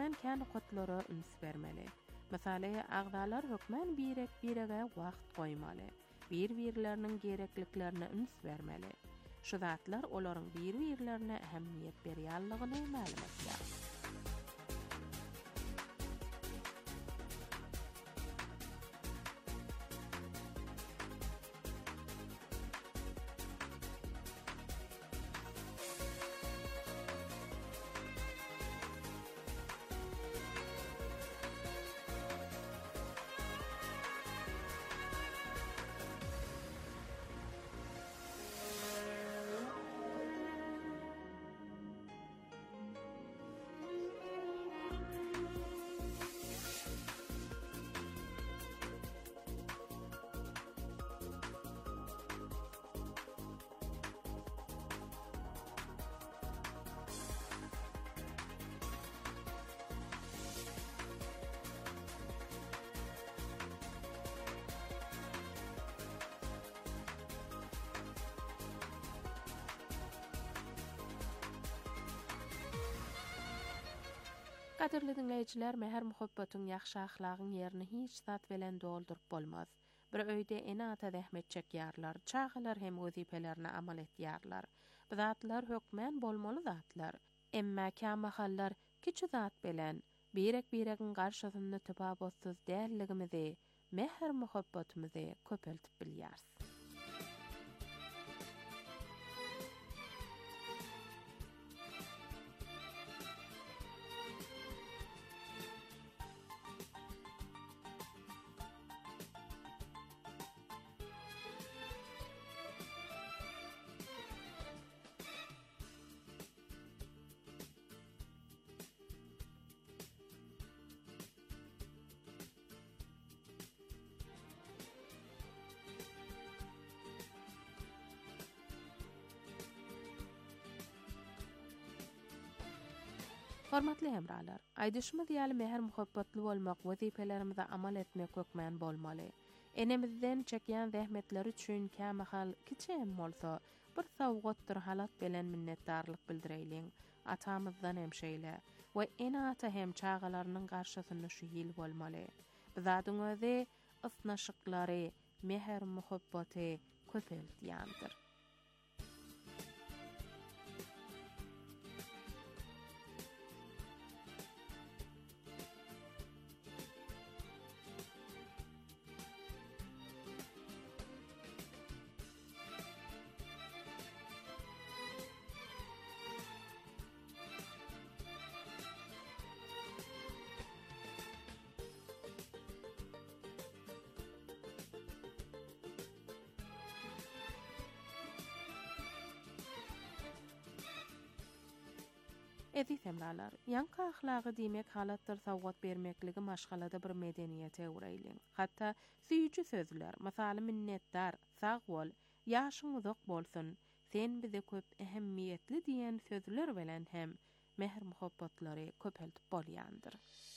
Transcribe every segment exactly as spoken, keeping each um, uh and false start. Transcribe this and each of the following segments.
çekýän kän gotlara üns bermeli. Misaly, agdalar hökmen birek birege wagt goýmaly. Bir-birleriniň gerekliklerine üns bermeli. Şu zatlar olaryň bir-birlerine ähemmiýet berýänligini ma'lum etýär. Gaderli dinleyijiler, mehr muhabbatyň ýaxşy ahlagyň ýerini hiç zat bilen doldurup bolmaz. Bir öýde enata zähmet çekýärler, çağalar hem wezipelerini amal etýärler. Bu zatlar hökmen bolmaly zatlar. Emma kamahallar kiçi zat bilen birek biregiň garşysynda tapabotsuz dälligimizi, mehr muhabbatymyzy köpeltip bilýäris. Hormatly hemralar, aýdyşmy diýäli mehr muhabbatly bolmak, wezipelerimize amal etmek hökmen bolmaly. Enemizden çekýän zähmetler üçin kämahal kiçi hem bolsa, bir sowgatdyr halat bilen minnetdarlyk bildireýliň. Atamyzdan hem şeýle we enata hem çağalarynyň garşysyna şu ýyl bolmaly. Bizadyň özi ysnaşyklary, mehr muhabbaty köpeltýändir. Eziz hemralar, ýanky ahlagy diýmek halatlar sowgat bermekligi maşgalada bir medeniýete öwreýliň. Hatda süýüjü sözler, masaly minnetdar, sag bol, ýaşyň uzak bolsun, sen bize köp ähemmiýetli diýen sözler bilen hem mehr muhabbatlary köpeltip bolýandyr.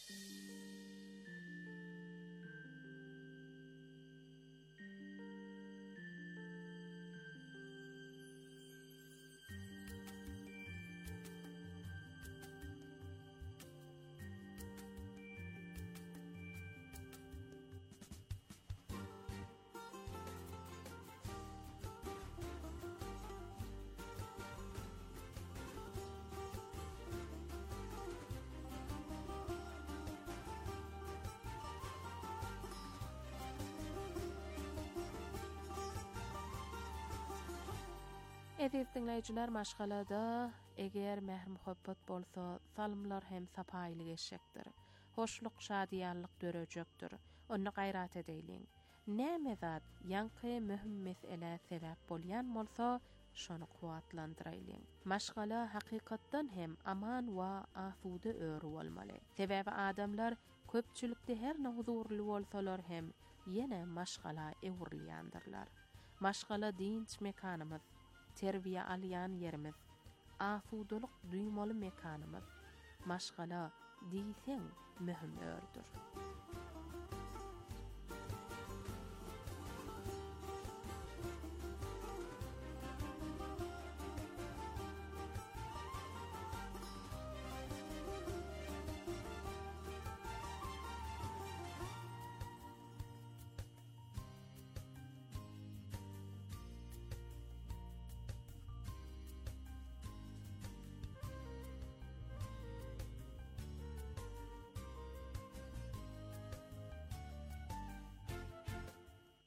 Eziz dinleyijiler, maşgalada eger mehr muhabbat bolsa, salymlar hem sapaýly geçecekdir. Hoşluk, şadiýanlyk dörejekdir. Onu gaýrat edeýliň. Näme zat ýanky mühim mesele sebäp bolýan bolsa, şonu kuwatlandyraýlyň. Maşgala hakykatdan hem aman we asuda öwrü bolmaly. Sebäbi adamlar köpçülikde her ne huzurly bolsalar hem ýene maşgala ewrilýändirler. Maşgala dinç mekanymyz, terbiýe alýan yerimiz, asudalyk duýmaly mekanymyz. Maşgala diýseň mühim öwrüdür.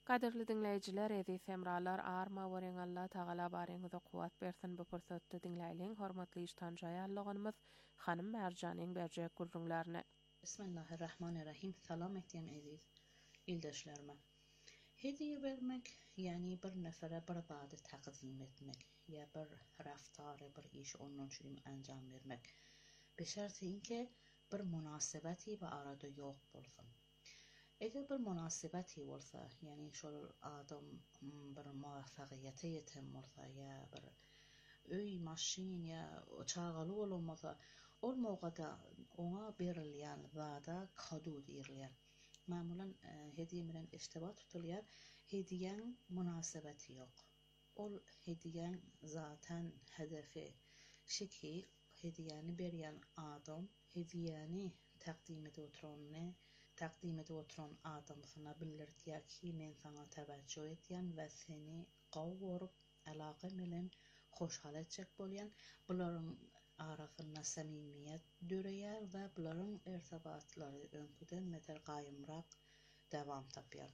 Kaderli dinleyijiler, ezi semralar arma weren Allah Taala bareňize kuwat bersin bu pursatda dinläýän hormatly iştan jaýallygymyz hanym Merjanyň berjek gurrunlaryny. Bismillahirrahmanirrahim. Salam etdim aziz ildeşlerime. Hediye vermek yani bir nefere bir bady takdim etmek ya bir raftary bir iş onun üçin anjam vermek. Beşerti ki bir münasebeti bu arada yok bolsun. Eger bir münasebeti bolsa, yani şol adam bir muvaffaqiyete yetem bolsa ya bir öy maşin ya çağalı olmasa, ol mowgada ona berilýän zada kado diýilýär. Mamulan hediye bilen iştibat tutulýar. Hediýeň münasebeti ýok. Ol hediýeň zaten hedefi şeki hediyeni berýän adam hediyeni takdim edip oturany takdim edip oturan adam sana bildirýär ki men sana tebessüm etýän we seni gowurup alaqa bilen hoşhal etjek bolýan. Bularyň arasynda samimiýet döreýär we bularyň irtibatlary öňküden meter gaýymrak dowam tapýar.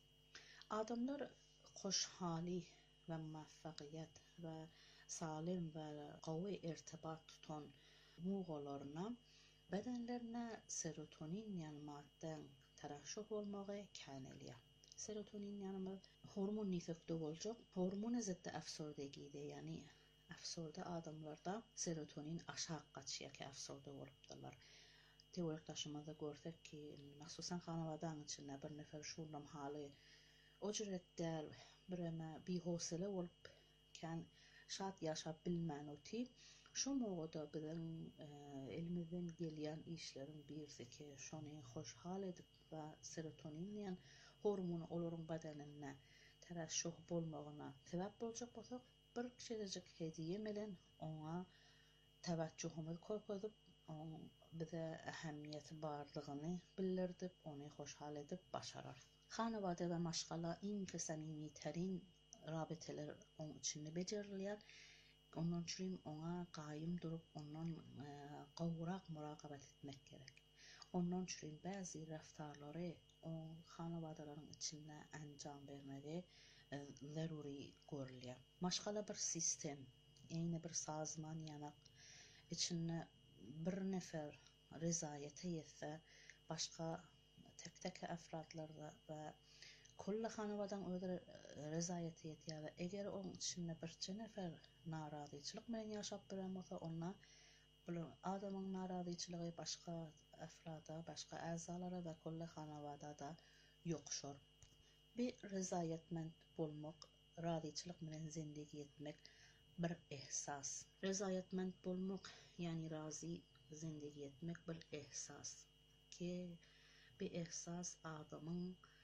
Adamlar hoşhali we muvaffaqiyet we salim we gowy irtibat tutan mugolaryna bedenlerine serotonin ýaly maddeň taraşşuh bolmagy känelýär. Serotonin ýaly hormon nifekde boljak. Hormon ziddi afsordagide, yani afsorda adamlarda serotonin aşağı gaçýar ki afsorda bolupdylar. Teorekdaşymyzda görsek ki, mahsusan hanawadaň içinde bir nefer şulam haly o jüretler bireme bihosele bolup kän şat ýaşap bilmän öti şu mowada bilen elimizden gelýän işleriň birisi ki şonu hoşhal edip we serotonin ýaly hormonu olaryň bedenine taraşşuh bolmagyna sebäp boljak bolsak, bir kişilecek hediye bilen ona tewajjuhymy koýup bize ähemmiýeti barlygyny bildirip, ony hoşhal edip başarar. Hanawada we maşgala iň samimi terin rabiteler oň içinde bejerilýär. Ondan üçin ona gaýym durup, ondan gowrak murakabat etmek gerek. Ondan üçin bäzi raftarlary o hanawadalaryň içinde anjam bermegi zaruri görülýär. Maşgala bir sistem, eýne bir sazman ýanak içinde bir nefer rezaýete ýetse, başga tek tek afradlarda we kulla hanawadaň öýle rezaýete ýetýär we eger oň içinde birçe nefer narazyçylyk bilen ýaşap bilen bolsa, onda bu adamyň narazyçylygy başga afrada, başga azalara we kulla hanawada da ýokşar. Bir rezaýetmend bolmak, razyçylyk bilen zindigi etmek bir ihsas. Rezaýetmend bolmak, yani razy zindigi etmek bir ihsas ki bir ihsas adamyň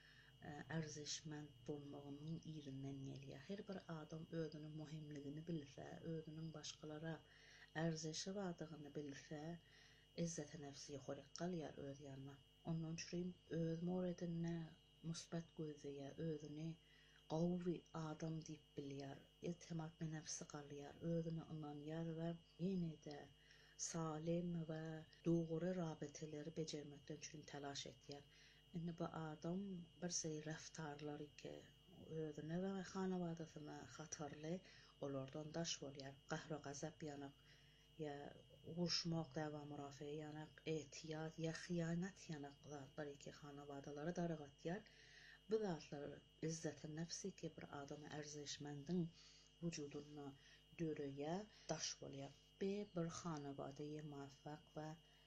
erzişmend bolmagynyň ýerinden gelýär. Her bir adam özüniň muhimligini bilse, özüniň başgalara erzişi wadygyny bilse, izzet-i nefsi ýokary galýar öz ýanyna. Ondan üçin öz moredine musbat gözleýär, özüni gowy adam diýip bilýär, itimat bi nefsi galýar, özüne ynanýar we ýene-de salim we dogry rabiteleri bejermekden üçin talaş etýär. Indi bu adam bir sey raftarlary ki özüne we hanawadasyna hatarly olardan daş bolýar. Gahry gazap ýanak ya uruşmak dawa murafe ýanak, etiyat ya hyýanat ýanak zatlar ki hanawadalara daragatýar. Bu zatlar izzet-i nefsi ki bir adamy erzişmendiň wüjudyna döreýär, daş bolýar. Be bir hanawadaýy muwaffaq we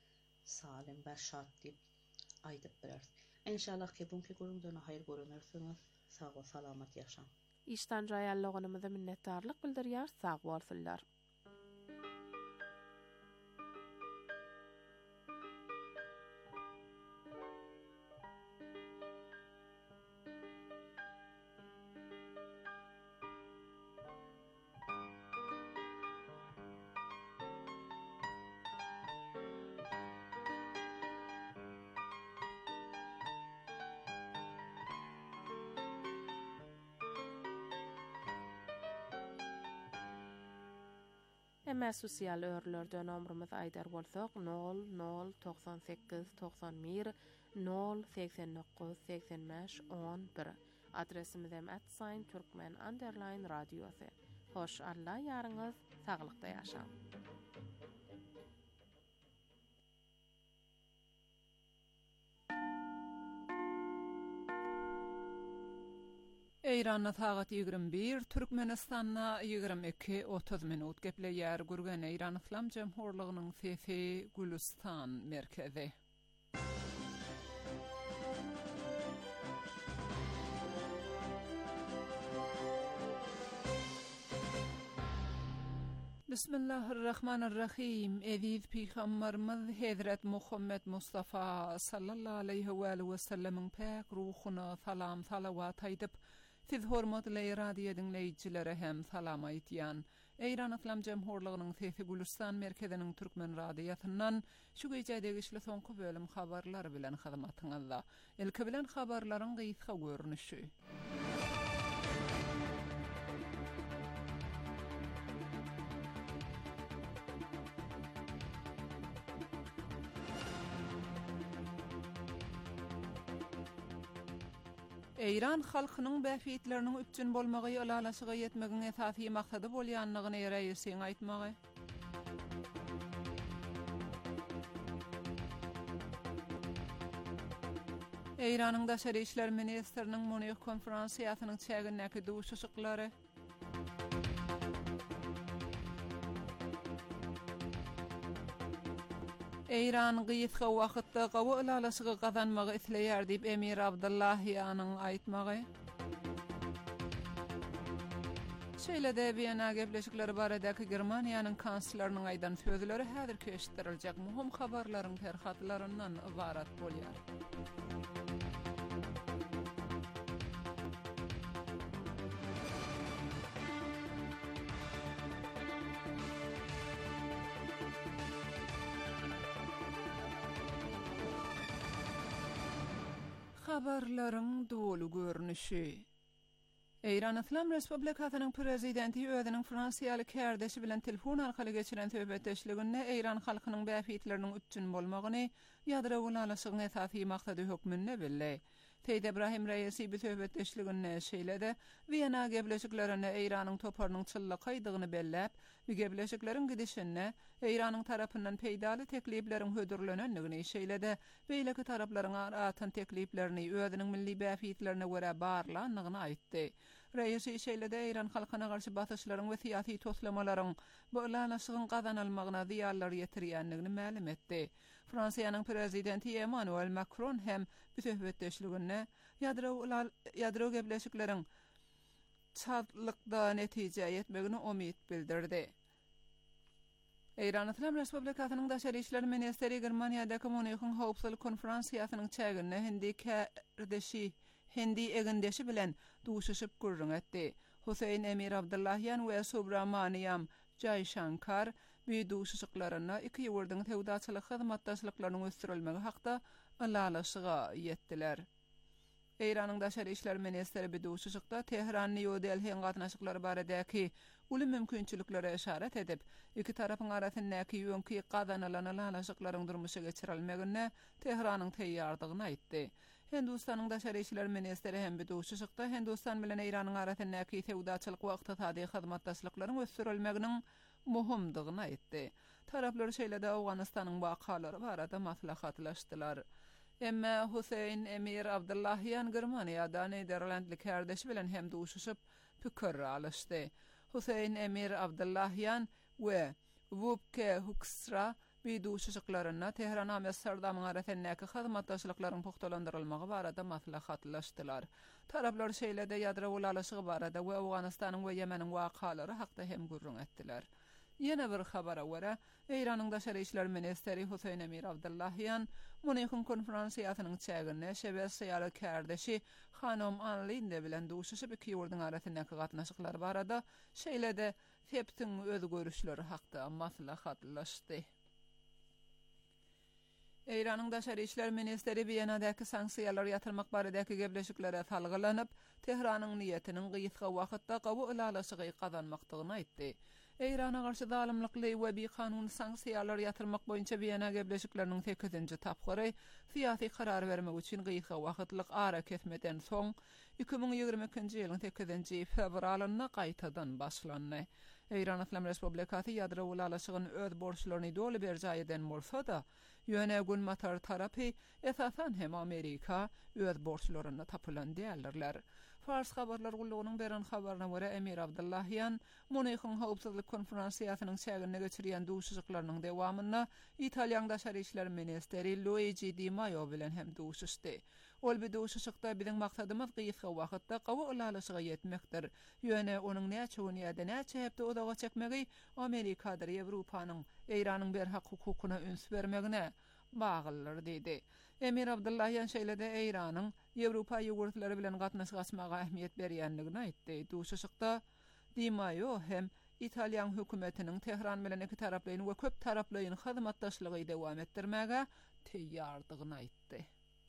salim we şat diýip aýdyp biler. İnşallah ki bunki gurundan hayır görünürsünüz. Sağ ol, salamat yaşam. İştan jaýallygymyza minnetdarlyk bildirýär. Sag bolsunlar. Emma sosial örlerden ömrümüz aýdar bolsak nol nol doksan sekiz doksan bir nol seksen dokuz seksen beş on bir Adresimiz hem at sign turkmen underline radiosu. Hoş Allah yarınız sağlıkta yaşan. Eýranna sagat ýigrim bir, Türkmenistanna ýigrim iki otuz minut geple ýer gurgan Eýran Islam Jemhurlygynyň Sesi Gülistan merkezi. Bismillahirrahmanirrahim. Eziz Peygamberimiz Hazret Muhammed Mustafa sallallahu aleyhi ve sellem'in pek ruhuna salam salavat aýdyp, siz hormatly radio dinleýijilere hem salam aýtýan. Eýran Islam Jemhurlygynyň Sesi Gülistan merkeziniň türkmen radiosundan şu gecädegi işle soňky bölüm habarlary bilen hyzmatyňyzda. Ilki bilen habarlaryň gysga görnüşi. Eýran halkynyň bäfitleriniň üçin bolmagy ýalalaşyga ýetmegiň esasy maksady bolýanlygyny reýisiň aýtmagy. Eýranyň daşary işler ministriniň Munich konferensiýasynyň çägindäki duşuşyklary. Eýran gysga wagtda gawa ýalaşygy gazanmagy isleýär diýip Emir Abdullahyanyň aýtmagy. Şeýle-de Wiyana gepleşikleri baradaky Germaniýanyň kansleriniň aýdan sözleri häzir keşdiriljek muhim habarlaryň terhatlaryndan ibarat bolýar. Habarlaryň dolu görnüşi. Eýran Islam Respublikasynyň prezidenti özüniň Fransiýaly kärdeşi bilen telefon arkaly geçiren söhbetdeşliginde Eýran halkynyň bäfitleriniň üçin bolmagyny ýadra ulalaşygyň esasy maksady hökmünde bildi. Seýid Ibrahim Reisi bu söhbetdeşliginde şeýle-de Wiyana gepleşiklerine Eýranyň toparnyň çyllakydygyny belläp, bu gepleşikleriň gidişine Eýranyň tarapyndan peýdaly tekliplerin hödürlenenligini şeýle-de beýleki taraplaryň aratan tekliplerini özüniň milli bäfitlerine görä barlanlygyny aýtdy. Reisi şeýle-de Eýran halkyna garşy basyşlaryň we syýasy toslamalaryň bu ulalaşygyň gazanylmagyna diýarlar ýetirýänligini ma'lum etdi. Fransiýanyň prezidenti Emmanuel Macron hem bu söhbetdeşliginde ýadro ýadro gepleşikleriň çatlykda netije ýetmegine umyt bildirdi. Eýran Islam Respublikasynyň daşary işler ministri Germaniýadaky Munich'yň howpsuzlyk konferensiýasynyň çäginde hindi kärdeşi hindi egendeşi bilen duşuşyp gurrun etdi. Hüseyin Emir Abdullahyan we Subramaniam Jayshankar bu duşuşyklaryna iki ýurdyň tewdaçylyk hyzmatdaşlyklarynyň ösdürilmegi hakda alalaşyga ýetdiler. Eýranyň daşary işler ministri bu duşuşykda Tehran New Delhi gatnaşyklary baradaky uly mümkinçiliklere işaret edip, iki tarapyň arasyndaky ýöňki gazanylan alalaşyklaryň durmuşa geçirilmegine Tehranyň teýýardygyny aýtdy. Hindistanyň daşary işler ministri hem bu duşuşykda Hindistan bilen Eýranyň arasyndaky tewdaçylyk we ykdysady hyzmatdaşlyklaryň ösdürilmeginiň muhimdigini aýtdy. Taraplar şeýle-de Awganystanyň wakalary barada maslahatlaşdylar. Emma Hüseyin Emir Abdullahyan Germaniýada Niderlandly kärdeşi bilen hem duşuşyp pikir alışdy. Hüseyin Emir Abdullahyan we Wubke Huksra bu duşuşyklaryna Tehran Amsterdamyň arasyndaky hyzmatdaşlyklaryň pogtalandyrylmagy barada maslahatlaşdylar. Taraplar şeýle-de ýadra ulalaşygy barada we Awganystanyň we Ýemeniň wakalary hakda hem gurrun etdiler. Ýene bir habara görä, Eýranyň daşary işler ministri Hüseyin Emir Abdullahyan Munich'yň konferensiýasynyň çäginde şebesiýaly kärdeşi Hanom Anlinde bilen duşuşyp iki ýurdyň arasyndaky gatnaşyklar barada şeýle-de hepsiň öz görüşleri hakda maslahatlaşdy. Eýranyň daşary işler ministri Wiyanadaky sanksiýalar ýatyrmak baradaky gepleşiklere salgylanyp, Tehranyň niýetiniň gysga wagtda gawy ulalaşygy gazanmakdygyny aýtdy. Eýrana garşy zalymlykly we bir kanun sanksiýalar ýatyrmak boýunça Wiyana gebleşikleriniň sekizinji tapgary syýasy karar bermek üçin gyýyka wagtlyk ara kesmeden soň iki ming ýygrimi ikinji ýylyň sekizinji fevralyna gaýtadan başlandy. Eýran Islam Respublikasy ýadro ulalaşygyny öz borçlaryny doly berjä eden bolsa da, ýöne gün matar tarapy esasan hem Amerika öz borçlaryny tapylan diýerler. Fars habarlar gullugynyň beren habaryna görä Emir Abdullahyan Munihň howpsuzlyk konferensiýasynyň şäherine geçirýän duşuşyklarynyň dewamyna Italiýan daşary işler ministeri Luigi Di Maio bilen hem duşuşdy. Ol bir duşuşykda biziň maksatymyz gyýyska wagtda gawa ulalaşyga ýetmekdir. Ýöne onuň näçe ýerde näçe hepde odaga çekmegi Amerikadyr Ýewropanyň Eýranyň berhak hukukyna üns bermegine baglydyr diýdi. Emir Abdullahyan şeýlede Eýranyň Ýewropa ýogurtlary bilen gatnaşyk açmaga ähmiýet berýändigini aýtdy. Duşuşykda Di Maio hem Italiýan hökümetiniň Tehran bilen iki taraplyny we köp taraplyny hyzmatdaşlygy dewam etdirmäge teýýardygyny aýtdy.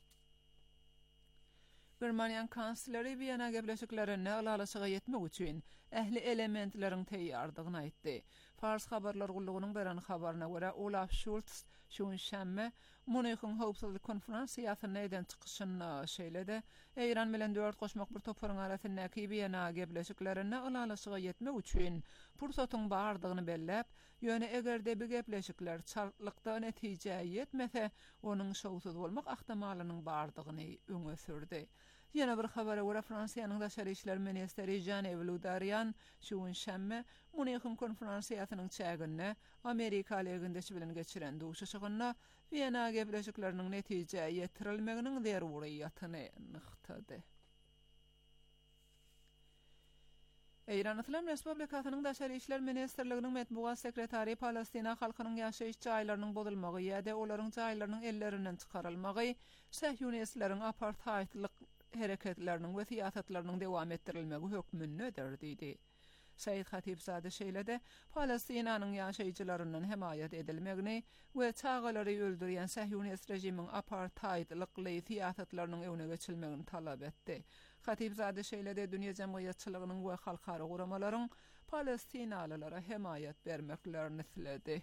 Germaniýan kansleri Wiyana gebleşiklerine ulalaşyga ýetmek üçin ähli elementleriň teýýardygyny aýtdy. Fars habarlar gullugynyň beren habaryna görä Olaf Scholz şuňşämme Munihň howpsuzlyk konferensiýasyna eden çykyşyny şeýlede Eýran bilen dört goşmak bir toparyň arasyndaky Wiyana gebleşiklerine ulalaşyga ýetmek üçin pursatyň bardygyny belläp, ýöne egerde bir gebleşikler çarklykda netije ýetmese, onuň şowsuz bolmak ahtamalynyň bardygyny öňe sürdi. Ýene bir habara görä Fransiýanyň daşary işler ministeri Jean-Yves Le Drian şuňşämme Munihň konferensiýasynyň çägine Amerika legendeşi bilen geçiren duşuşygyna Wiyana gebleşikleriniň netije ýetirilmeginiň zeruriýatyny nyktady. Eýran Islam Respublikasynyň daşary işler ministrliginiň medbugat sekretary Palestina halkynyň ýaşaýyş jaýlarynyň bozulmagy ýa-da olaryň jaýlarynyň ellerinden çykarylmagy Sähýuniýetlilerin apartheidlik hereketleriniň we siýasatlarynyň dewam etdirilmegi hökmünü öderdi. Said Hatibzade şeýlede Palestinanyň ýaşaýjylarynyň hemaýat edilmegini we çağalary öldürýän Sähýuniýet rejiminiň apartheidlikly siýasatlarynyň öňüne geçilmegini talap etdi. Hatibzade şeýlede dünýä jemgyýetçiligining we halkara guramalaryň Palestinalylara hemaýat bermeklerini tiledi.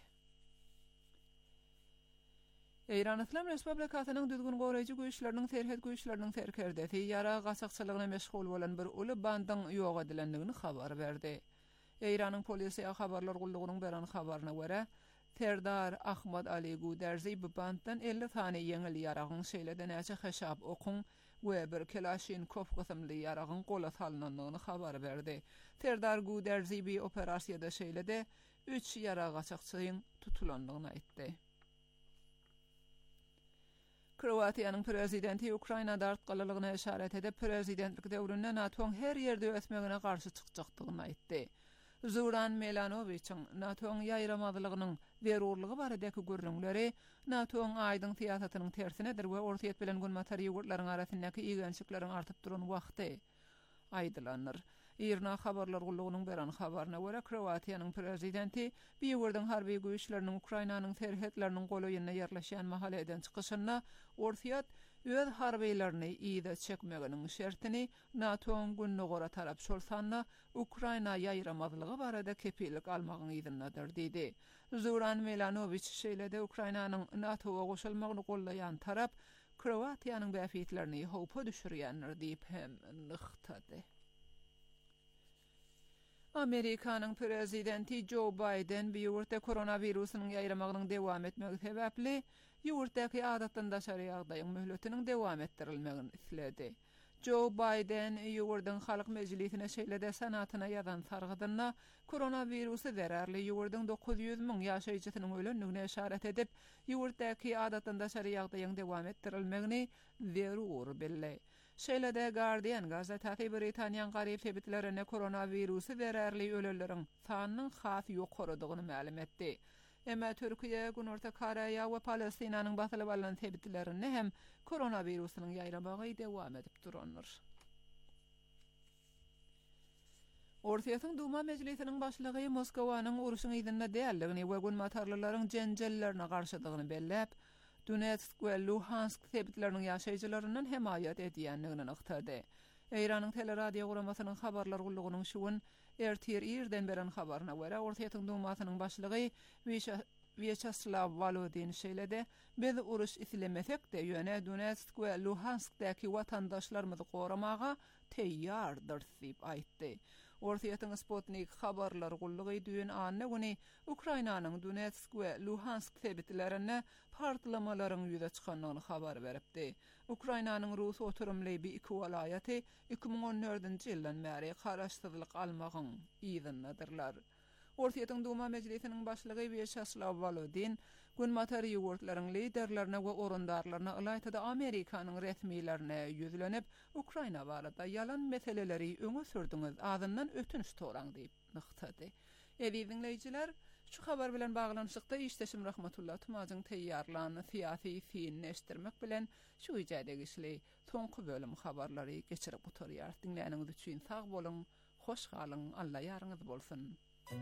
Eýran Islam Respublikasynyň düzgün goraýjy güýçleriniň terhet güýçleriniň terkerdeti ýara gasakçylygyna meşgul bolan bir uly bandyň ýok edilendigini habar berdi. Eýranyň polisiýa habarlar gullugynyň beren habaryna görä, Serdar Ahmad Ali Guderzi bu banddan elli tane ýeňil ýaragyň şeýlede näçe heşap okun we bir Kalashnikov gysymly ýaragyň gola salynandygyny habar berdi. Serdar Guderzi bir operasiýada şeýlede üç ýara gasakçylyň tutulandygyny aýtdy. Kroatiýanyň prezidenti Ukrainada artgalylygyna işaret edip prezidentlik döwründe NATO'ň her ýerde ösmegine garşy çykjakdygyny aýtdy. Zoran Milanovićiň NATO'ň ýaýramadlygynyň berurlygy baradaky görnüňleri NATO'ň aýdyň siýasatynyň tersinedir we ortaýat bilen günmatar ýurtlaryň arasyndaky igençlikleriň artyp duran wagty aýdylanýar. Irna habarlar gullugynyň beren habaryna görä Kroatiýanyň prezidenti bir ýurdyň harby güýçleriniň Ukrainanyň terhetleriniň golaýyna ýerleşýän mahaleden çykyşyna ortaýat öz harbylaryny ýa-da çekmeginiň şertini NATO'ň günnugora tarap şolsanna Ukraina ýaýramadlygy barada kepillik almagyny ýa-da diýdi. Zoran Milanović şeýlede Ukrainanyň NATO'ga goşulmagyny gollaýan tarap Kroatiýanyň bäfitlerini howpa düşürýändir diýip hem nyktady. Amerikanyň prezidenti Joe Biden bir ýurtda koronawirusynyň ýaýramagynyň dewam etmegi sebäpli ýurtdaky adatdan daşary ýagdaýyň möhletiniň dewam etdirilmegini isledi. Joe Biden ýurdyň halk mejlisine şeýlede senatyna ýazan sargydyna koronawirusy zerarly ýurdyň dokuz ýüz miň ýaşaýjysynyň ölendigine işaret edip ýurtdaky adatdan daşary ýagdaýyň dewam etdirilmegini zerur bildi. Şeýlede Guardian gazetesi Britaniýanyň garyp sebitlerine koronavirusy zerarly ölenleriň sanynyň has ýokarydygyny ma'lum etdi. Emma Türkiýe, Günorta Koreýa we Palestinanyň basylyp alynan sebitlerini hem koronawirusynyň ýaýramagy dewam edip duranlar. Ortaýatyň Duma Mejlisiniň başlygy Moskwanyň uruşyň ýerinde däldigini we günmatarlylaryň jenjellerine garşydygyny belläp, Donetsk we Luhansk sebitleriniň ýaşaýjylarynyň hemaýat edýändigini nyktady. Eýranyň teleradio guramasynyň habarlar gullugynyň şuwun Ertir irden beren habarına göre Ortaýatyň dumasynyň başlygy Vyacheslav Volodin şeýlede biz uruş islemesek de ýöne Donetsk we Luhanskdaky watandaşlarymyzy goramaga teýýardyr diýip aýtdy. Ortaýatyň Sputnik habarlar gullugy düýün anna güni Ukrainanyň Donetsk we Luhansk sebitlerine partlamalaryň ýüze çykanlygyny habar beripdi. Ukrainanyň Rus oturumly bir iki welaýaty iki ming on dördünji ýyldan bäri garaşsyzlyk almagyň ýygyndadyrlar. Ortaýatyň Duma Mejlisiniň başlygy Vyacheslav Volodin gün matary ýurtlaryň liderlerine we orandarlaryna ýaýtdy Amerikanyň resmiýlerine ýüzlenip Ukraina barada yalan meseleleri öňe sürdüňiz, azyndan ötünç toraň diýip nyktady. Ewi dinleýijiler, şu habar bilen baglanyşykda işdeşim Rahmatullah Tumazyň teýýarlanyny syýasy fiýinleşdirmek bilen şu ýerde gişli soňky bölüm habarlary geçirip oturýar. Dinläniňiz üçin sag bolun, hoş galyň, Allah ýarynňyz bolsun.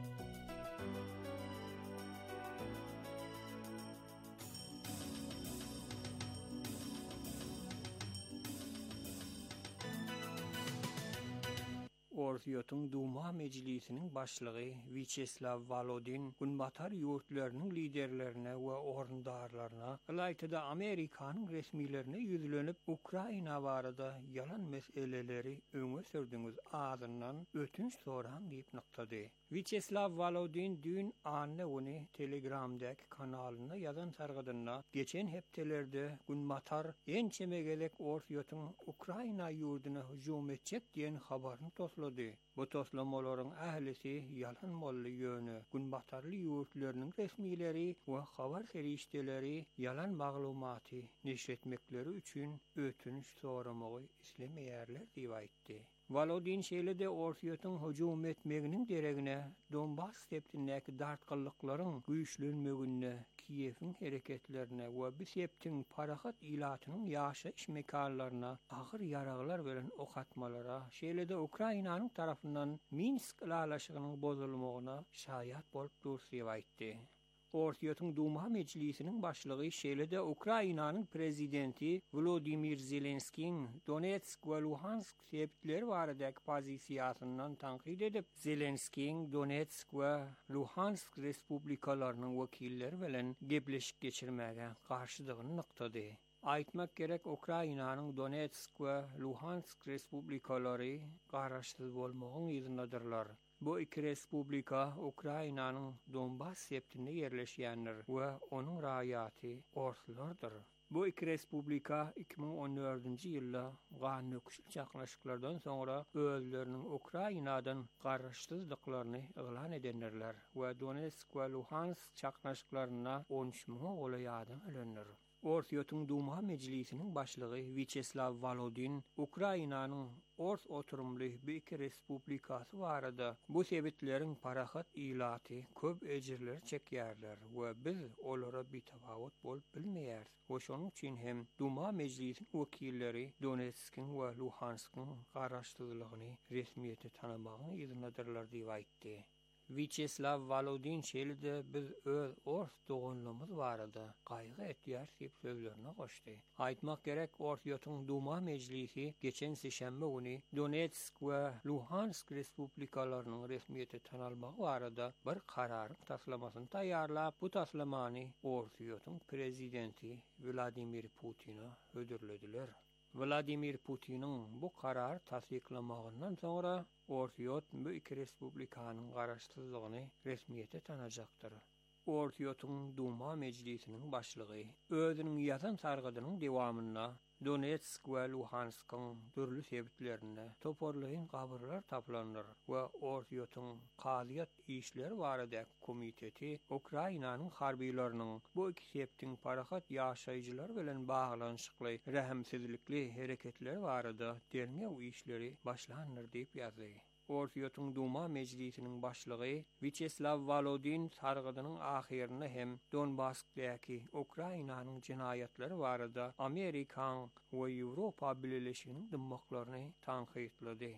Ortaýatyň Duma Mejlisiniň başlygy Vyacheslav Volodin günbatar ýurtlarynyň liderlerine we orundarlaryna ýaýtdy Amerikanyň resmiýlerine ýüzlenip Ukraina barada yalan meseleleri öňe sürdüňiz, azyndan ötünç soran diýip nyktady. Vyacheslav Volodin dün anna güni Telegramdaky kanalyna ýazan sargydyna geçen hepdelerde günbatar en çemegelek Ortaýatyň Ukraina ýurduna hüjum etjek diýen habaryny toslady. Bu toslamalaryň ählisi yalan molly ýöne, günbatarly ýurtlarynyň resmiýleri we habar serişdeleri yalan maglumaty neşretmekleri üçin ötünç soramagy islemeýärler diýip aýtdy. Volodin şeýlede Ortaýatyň hüjum etmeginiň deregine Donbas septindäki dartgyllyklaryň güýçlenmegine, Kiýewiň hereketlerine we bu septiň parahat ilatynyň ýaşaýyş mekanlaryna agyr ýaraglar bilen ok atmalara, şeýlede Ukrainanyň tarapyndan Minsk ýalaşygynyň bozulmagyna şaýat bolup durýar aýtdy. Ortaýatyň Duma Mejlisiniň başlygy şeýlede Ukrainanyň prezidenti Volodymyr Zelenskiň Donetsk we Luhansk sepitleri baradaky pozisiýasyndan tanqid edip, Zelenskiň Donetsk we Luhansk respublikalarynyň wekilleri bilen gepleşik geçirmäge garşydygyny nyktady. Aýtmak gerek, Ukrainanyň Donetsk we Luhansk respublikalary garaşsyz bolmagyň ýygyndadyrlar. Bu iki respublika Ukrainanyň Donbas septinde ýerleşýändir we onuň raýaty orsulardyr. Bu iki respublika iki ming on dördünji ýylda ganyöküşli çaknaşyklardan soňra özleriniň Ukrainadan garaşsyzlyklaryny elan edenler we Donetsk we Luhansk çaknaşyklaryna on üç ming golaýadan ölenler. Ortaýatyň Duma Mejlisiniň başlygy Vyacheslav Volodin Ukrainanyň ors oturumly bir iki respublikasy barada bu sebetleriň parahat ilaty köp ejirler çekýärler we biz olara bitawat bolup bilmeýär. Oşonuň üçin hem Duma Mejlisiniň wekilleri Donetskiň we Luhanskiň garaşsyzlygyny resmiýete tanamagyň ýygyndadyrlar diýip aýtdy. Vyacheslav Volodin şeýlede biz öz ors dogunlymyz barada gaýgy etýär diýip sözlerine goşdy. Aýtmak gerek, Ortaýatyň Duma Mejlisi geçen seşembe güni Donetsk we Luhansk respublikalarynyň resmiýete tanalmagy barada bir kararyň taslamasyny taýýarlap, bu taslamany Ortaýatyň prezidenti Vladimir Putina ödürlediler. Vladimir Putin'in bu karar tasdiklamagyndan soňra Ortaýat bu iki respublikanyň garaşsyzlygyny resmiýete tanajakdyr. Ortaýatyň Duma Mejlisiniň başlygy özüniň ýazan sargydynyň dewamyna Donetsk we Luhanskiň türlü sebitlerine toporlaýan gabrlar taplandyr we Ortaýatyň Gaziýat işleri baradaky komiteti Ukrainanyň harbiýlarynyň bu iki septiň parahat ýaşaýjylar bilen baglanyşykly rahimsizlikli hereketler barada dermew işleri başlandyr diýip ýazdy. Ortaýatyň Duma Mejlisiniň başlygy Vyacheslav Volodin sargydynyň ahyryny hem Donbaskdaky Ukrainanyň jinaýatlary barada Amerikan we Ýewropa birleşiginiň dymmaklaryny tanqidlady.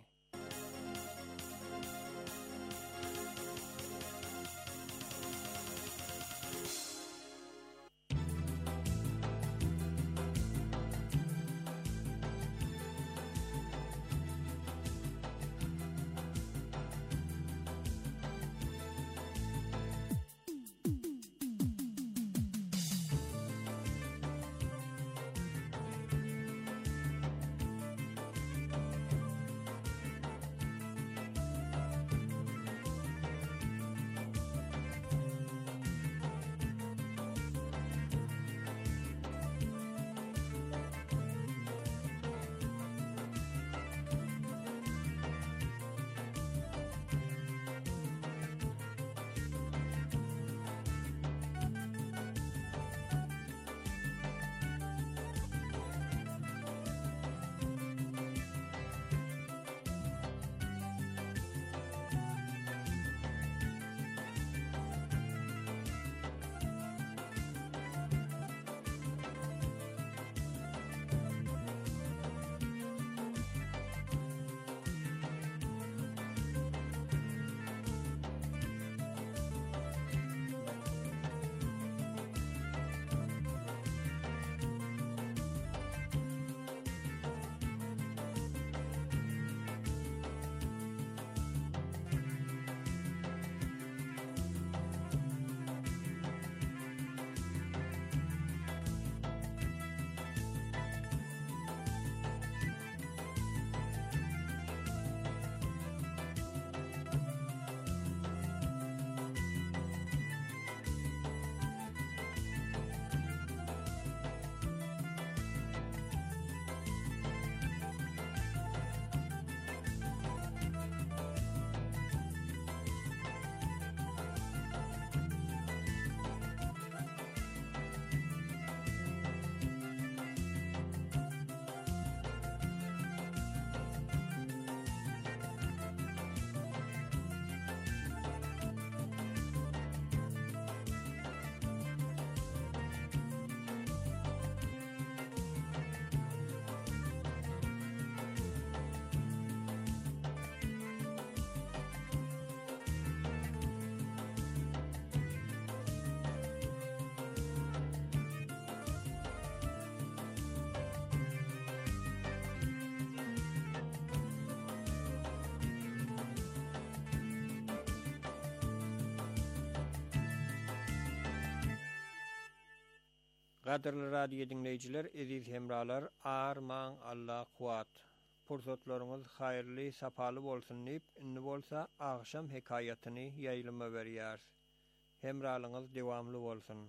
Gaderly radio dinleyijiler, eziz hemralar, arman Allah kuat. Pursatlaryňyz haýyrly, sapaly bolsun diýip, indi bolsa agşam hekaýatyny ýaýlyma berýär. Hemralyňyz dowamly bolsun.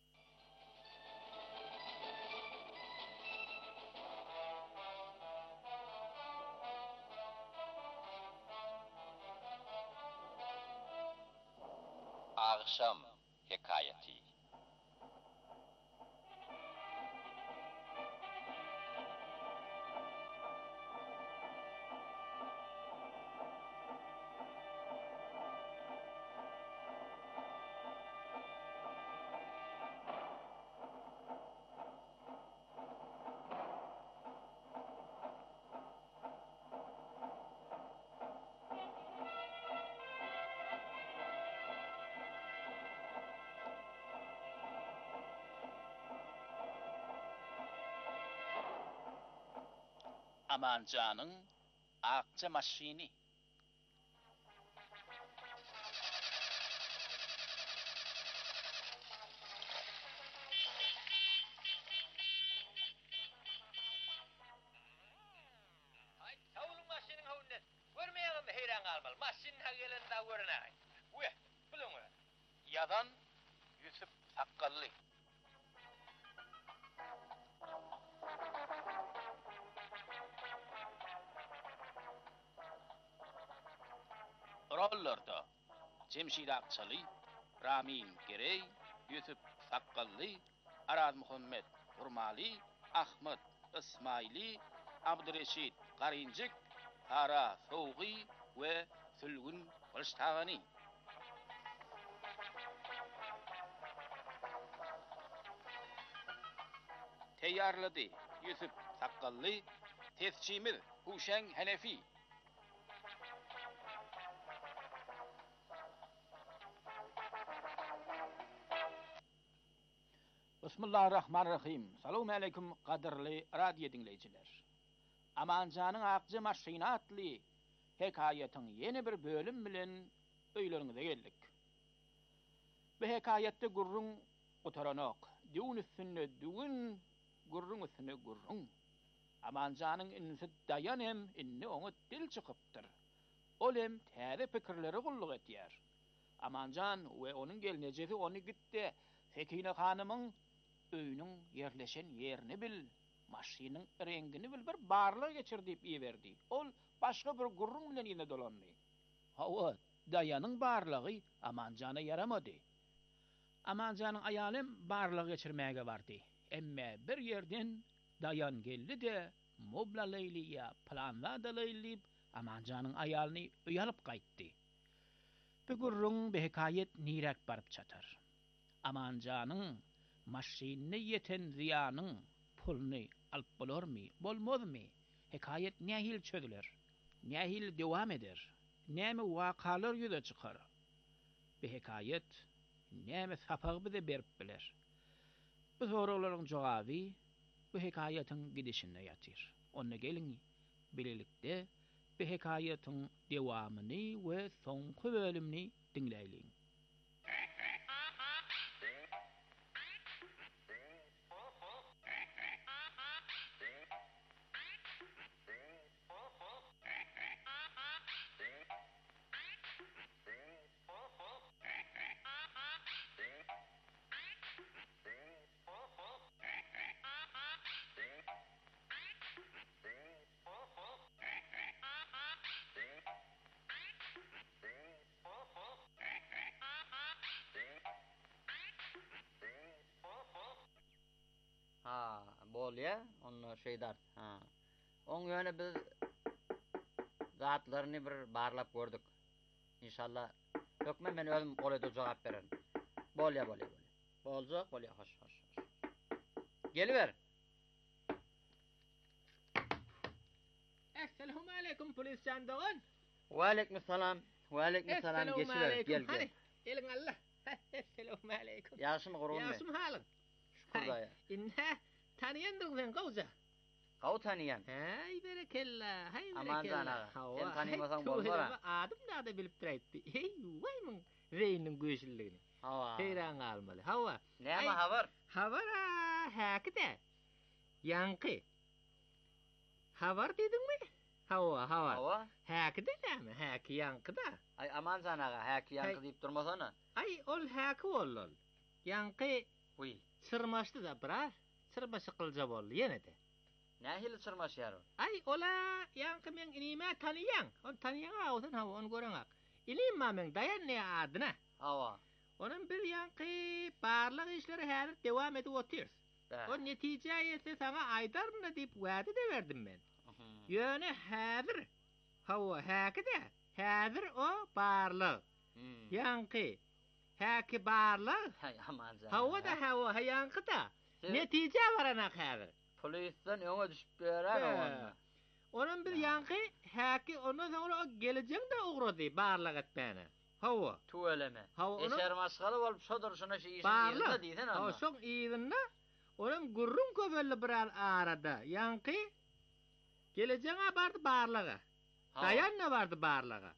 Agşam hekaýaty. Amanjanyň akça maşyny. Ay, tawluk maşynyň howundan. Görmeýäňem heýran galmaly. Maşyn ha gelende görnäň. Uy, bileňi. Ýadan Yusuf Sakkally. Rollarda Cemşid Akçaly, Ramin Gerey, Yusuf Sakkally, Araz Muhammed Urmali, Ahmet İsmaili, Abdurreşid Garinjik, Hara Sowgy we Sülgün Bolştagany. Teýarlady Yusuf Sakkally, tesçimiz Huşan Hanefi. Bismillahirrahmanirrahim. Salamu aleykum qadirli radio dinleyijiler. Amanjanyň akjy maşyny atly hekaýatyň ýeni bir bölüm bilen öýleriňize geldik. Bu hekaýatda gurrun otaranok, düň üstünde düň, gurrun üstünde gurrun. Amanjanyň insi dayan hem inni oňa dil çykypdyr. Ol hem täze pikirleri gullyk etýär. Amanjan we onuň gelnejegi ony gitdi. Sekine hanymyň öýüniň ýerleşen ýerini bil, maşynyň rengini bil, bir barlyk geçir diýip ýeberdi. Ol başga bir gurrun bilen ýene dolandy. Hawa, dayanyň barlygy Amanjana yaramady. Amanjanyň aýalym barlyk geçirmäge bardy. Emme bir ýerden dayan geldi de moblalylyya planladalylyp Amanjanyň aýalyny öýalyp gaýtdy. Bu gurrun bu hekaýet nirek barıp çatar. Amanjanyň maşyny ýeten ziýanyň pulny alyp bolarmy, bolmazmy? Hekaýet nähil çödüler? Nähil dowam eder? Näme wakalar ýüze çykar? Bu hekaýet näme sapagy bize berip biler? Bu soraklaryň jogaby bu hekaýatyň gidişinde ýatyr. Onu gelin bilelikde bu hekaýatyň dowamyny we soňky bölümini dinleýin. Ha, bolya, onu şeydar. Ha. On ýöne biz zatlaryny bir barlap gördük. İnşallah hökmen men özüm olada jogap beren. Bolya, bolya, bolya. Boljak, bolya, hoş, hoş, hoş. Geliver. Assalamu aleykum polis jandagan. Wa aleykum salam. Wa aleykum salam. Geçiver, gel gel. Elin Allah. Assalamu aleykum. Ýaşym gurum me. Ýaşym halyň. Şükür daýa. Inne tanıyandyk sen gowza. Gaw tanıyan. Hay berekella, hay berekella. Amanjan ağa. Sen tanımasaň bolmara. Adım da bilip duraytdy. Hey, waýmyň reýiniň göýsülligini. Hawa. Heyran almaly. Hawa. Näme habar? Habar häki de. Yankı. Havar dedin mi? Hava, hava. Hava. Häki de näme? Häki yankı da. Ay aman sanaga häki yankı deyip durmasana. Ay ol häki bollol. Yankı Uy. sırmaşdı da biraz. Sırmaşı kılca bollu yine de. Nähili çırmaş yarı. Ay ola yankı men inime tanıyan. On tanıyan ağzın hava onu gören ak. İlim men dayan ne adına. Hava. Onun bir yankı barlıq işleri her devam edip oturuyor. O netice etse sana aydarına deyip vədi de verdim ben. Yönü hazır. Hava häki de. Hazır o barlıq. Yankı. Häki barlıq. Hay aman sanaga. Hava da hava ha yankı da. Netice varanak hazır. Polisten öňe düşüp berer onda. Onun bir yankı häki ondan sonra o geleceğin de uğradı barlıq etmeni. Hava. Tuveleme. Hava Eşer maskalı bolup şodur şuna şey işin barlıq. yerinde diýsen Hava onda. şoň ýerinde onun gurrun köbelli bir arada. Yankı geleceğine bardı barlığa. Dayanna bardı barlığa.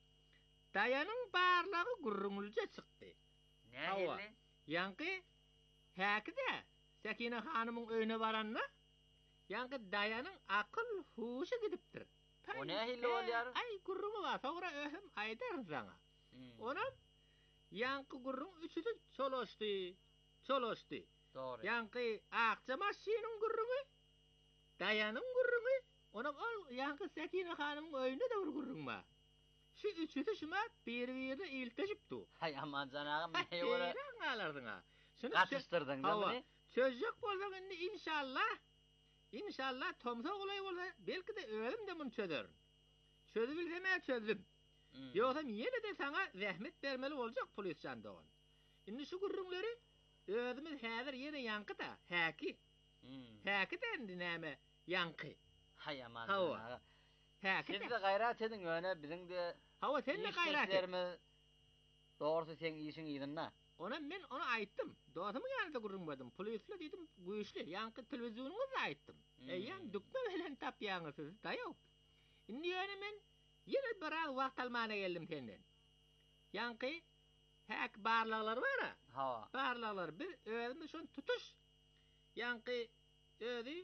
Dayanın barlığı gurrunulca çıktı. Nähili? Yankı häki de Sekine hanımın öýüne baranna. Yankı dayanın akıl huşu gidipdir. O nähili bolýar? Ay gurrumu var. Sonra öhüm aydarım sana. Onam yankı gurrun üçüdü çoloşdy. Çoloşdy. Doğru. Yankı akça maşynyň gurrunu. Dayanın gurrunu. Onam ol yankı Sekine hanımın öýünde de bir gurrun var. Şu üçüdü şuma bir-birini iltejipdi. Hay aman sanaga näme bolar? Alardyň ha. Şunu Gatıştırdın da bunu. Çözecek bolsaň indi inşallah. İnşallah tomsa olay bolsa belki de ölüm de bunu çözer. Çözebilsem ben çözdüm. Yoksam yine de sana zahmet vermeli olacak polis jandarma. Indi şu gurrunları özümüz häzir yine yankı da häki. Häki de indi näme yankı. Hay aman Hava. sanaga. Häki Siz de. de gayrat edin öne bizim de Hava sen de gayret et. işlerimiz doğrusu sen işin iyidinna. Ona men onu aytdım. Dostum yanında gurrunmadım. Polisle dedim bu işler yankı televizyonunuza aytdım. E yan dükme bilen tap yaňysy da yok. Indi ýöne men ýene biraz wagt almana geldim senden. Yankı häk barlaglar bar. Hava. Barlaglar bir özünde şon tutuş. Yankı özi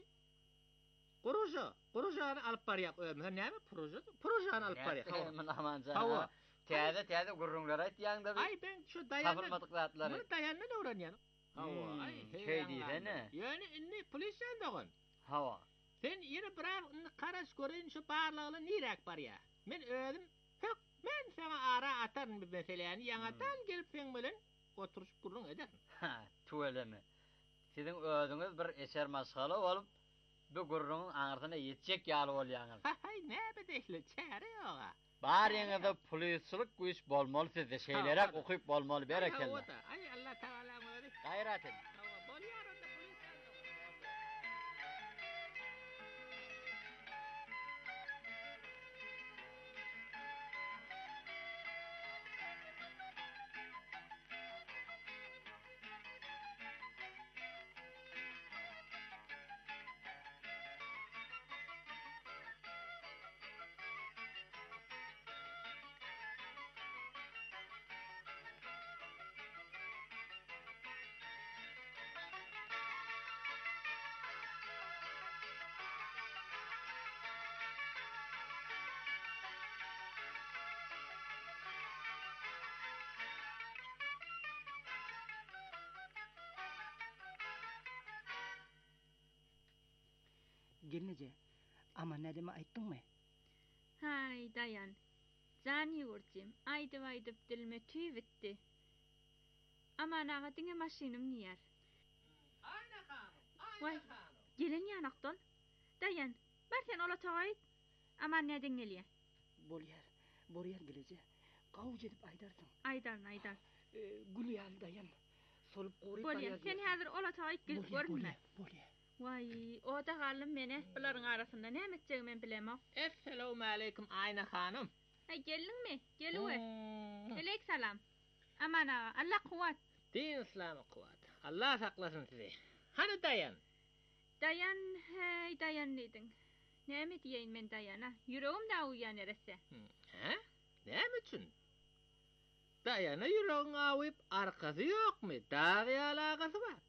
Proje, projany alyp barýak ömür. Näme proje? Projany alyp barýak. Aman aman Hava. sanaga. Täze täze gurrunlar aýt ýaňda bir. Ay ben şu dayanma. Tapılmadyk zatlar. Bunu dayanma da öwrenýän. Hava. Ay şey diýsene. Ýöne indi polis ýandagyň. Hava. Sen ýene bir garaş göreň şu barlagyny nirek barýar. Men özüm hök men sana ara ataryn bir meseleni ýaňadan gelip sen bilen oturup gurrun eder. Ha, tuveleme. Sizin özüňiz bir eser maskaly bolup bu gurrunyň aňyrtyna ýetjek ýaly bolýaňyz. Hay näme deýle çäre ýoga. Bar ýeňizde polisçilik güýç bolmaly sizde şeýlerek okuýp bolmaly berekella. Ay Allah taala möhür. Gayrat edin. Bolýar onda polis. Gelnece. Ama Nedim'e ayttın mı? Hay dayan. Can yurcim. Aydıp aydıp dilime tüy bitti. Aman ağa dine maşinim niyer. Ayna hanım. Vay. Gelin yanaktan. Dayan. Bar sen ola tağayt. Aman ne dinleliye. Bolyar. Boryar gelece. Gavuc edip aydarsın. Aydan aydan. Ee, Gülýal dayan. Solup goryp Bolyan sen hazır ola tağayt gelip görünme. Bolya. Vay. O da galım mene. Buların arasında ne eteceğim ben bilemem. Esselamu aleyküm Ayna hanım. Hay gelin mi? Geliver. Aleyküm selam. Aman ağa. Allah kuvat. Din İslam'ı kuvat. Allah saklasın sizi. Hani dayan? Dayan hey dayan dedin. Ne mi diyeyim ben dayana? Yüreğim de uyan neresi? He? Ne için? Dayana yüreğin avuyup arkası yok mu? Dağı alakası var.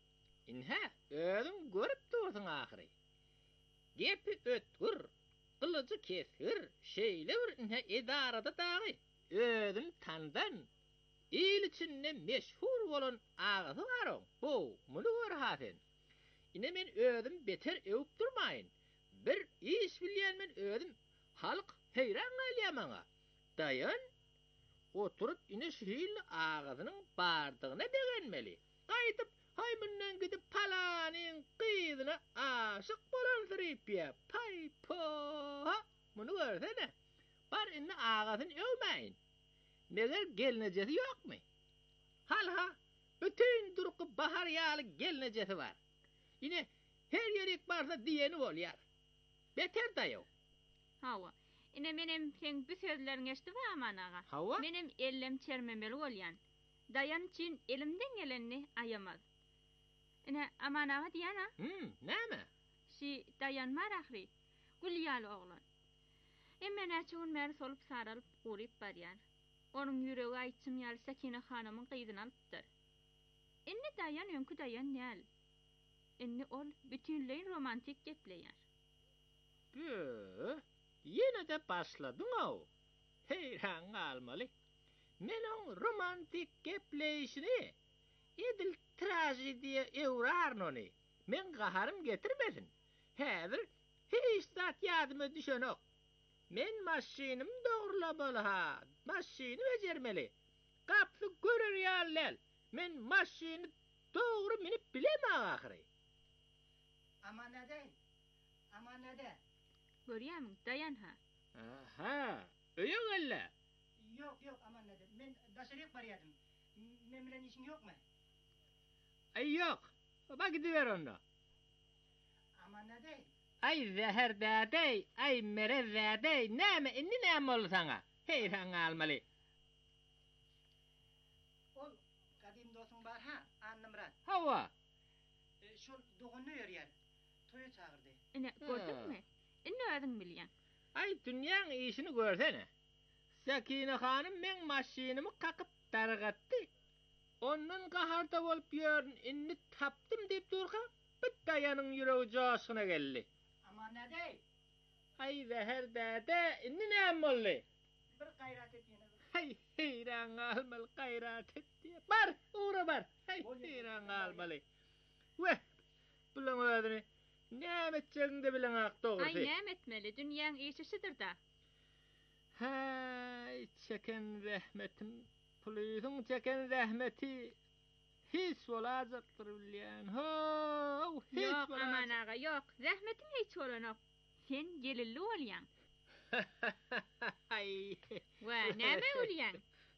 inha özün görüp dursun ahiri. Gepi ötkür, kılıcı kesir, şeyle bir inha edarada dağı. Özün tandan, il içinde meşhur bolan ağzı var. Bu, bunu gör hasen. Ine men özüm beter övüp durmayın. Bir iş bilýän men özüm halk heyran galýar maňa. Dayan, oturup ine şeýil ağzynyň bardygyna begenmeli. Gaýdyp, hay mundan gidip palanyň gyzyna aşyk bolan ziripýär. Pay po. Muny görsene. Bar ine ağzyny övmeýin. Neler gelinejesi ýokmy? Halha, bütün durky bahar ýaly gelinejesi var. Ine her ýerek barsa diýeni bolýar. Beter daýaw. Hawa. Ine menem sen bu sözlerini eşitip aman ağa. Hawa? Menem ellem çermemeli bolýan. Dayan için elimden gelenini ayamaz. Ine aman ağa diýen ha? Hmm, näme? Şi dayan marahri. Gülýal oglan. Emme näçe mer solup saralyp guryp barýar. Onuň ýüregi aýtjym ýaly Sakine hanymyň gyzyny alypdyr. Enne dayan öňkü dayan näl? Enne ol bütünleýin romantik gepleýär. Bö, yine de başladyň o. Heyran galmaly. Men on romantik gepleyişini edil trajediýa ewrarnony. Men gaharym getirmesin. Häzir hiç zat ýadyma düşenok. Men maşinim dogrulamaly ha. Maşini bejermeli. Gaply görer ýalyl. Men maşini dogry minip bilemä ahyry. Aman näde? Aman näde? Görýärmiň, dayan ha. Aha, öýeň elle. Yok yok aman näde. Men daşaryk barýardym. Men bilen işiň ýokmy? Ay yok. Bak gidiver onda. Aman näde? Ay zeherdädey, ay merezädey, näme inni näme bol sana? Heyran almaly. Ol kadim dostum bar ha, Annymrat. Hawa. E, şol dogyny ýörýär. Toýa çagyrdy. Ine gördüňmi? Ine öýdüň bilýän. Ay dünýäň işini görsene. Sakine hanym men maşinimi kakyp dargatdy. Ondan gaharda bolup ýörün, inni tapdym diýip durga, bir dayanyň ýüregi joşgyna geldi. Aman näde? Ay zeherdäde, inni näme boldy? Bir gaýrat et ýene. Hay heyran almaly gaýrat et diýip. Bar, ura bar. Hay heyran almaly. Weh, bulan ödüni näme etjeginde bilen ak dogry. Ay näme etmeli? Dünýäň işişidir da. Hay çeken rahmetim, pulýyň çeken rahmeti hiç bolajakdyr bilýän. Ho, hiç Yok bolajak. aman ağa, yok. Rahmetin hiç bolanok. Sen gelilli bolýan. Ay. Wa näme bolýan?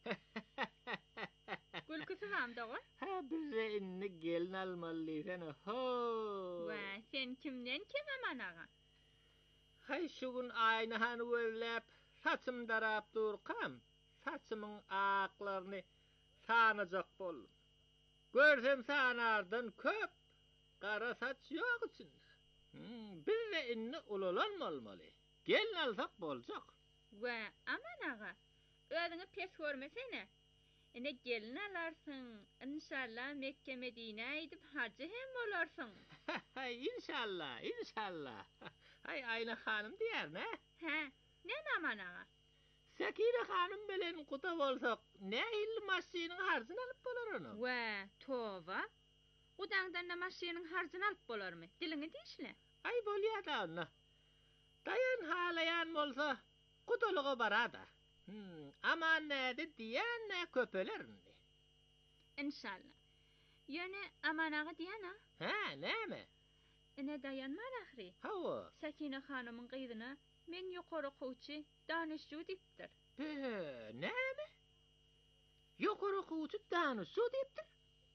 Gülküsü ham da gol. Ha bize inni gelin almalysan. Ho. Wa sen kimden kim aman ağa? Hay şu gün aýny hany gözläp, saçym darap durkam. Saçymyň aklaryny sanajak boldum. Görsem sanardan köp. Kara saç ýok içinde. Hmm, bize inni ulalanmaly. Gelin alsak boljak. Wa aman ağa, özüňi pes görmesene. Ene gelin alarsyň, inşallah Mekke Medine edip hacı hem bolarsyň. Hay inşallah, inşallah. Hay aýna hanym diýär ne? Ha, näme aman ağa? Sakine hanym bilen guda bolsak, nähil maşynyň harjyny alyp bolar onu? Wa, towa. Udaňdan da maşynyň harjyny alyp bolarmy? Dilini diýişle. Ay bolýar da onu. Dayan halayan bolsa, gudalyga barada. Hmm, aman näde diýän nä köpelerindi. İnşallah. Ýöne aman ağa diýen ha? Ha, näme? Ine dayanmar ahri. Hawa. Sakine hanymyň gyzyna men ýokary gowçy danışjy diýipdir. He, näme? Ýokary gowçy danışjy diýipdir.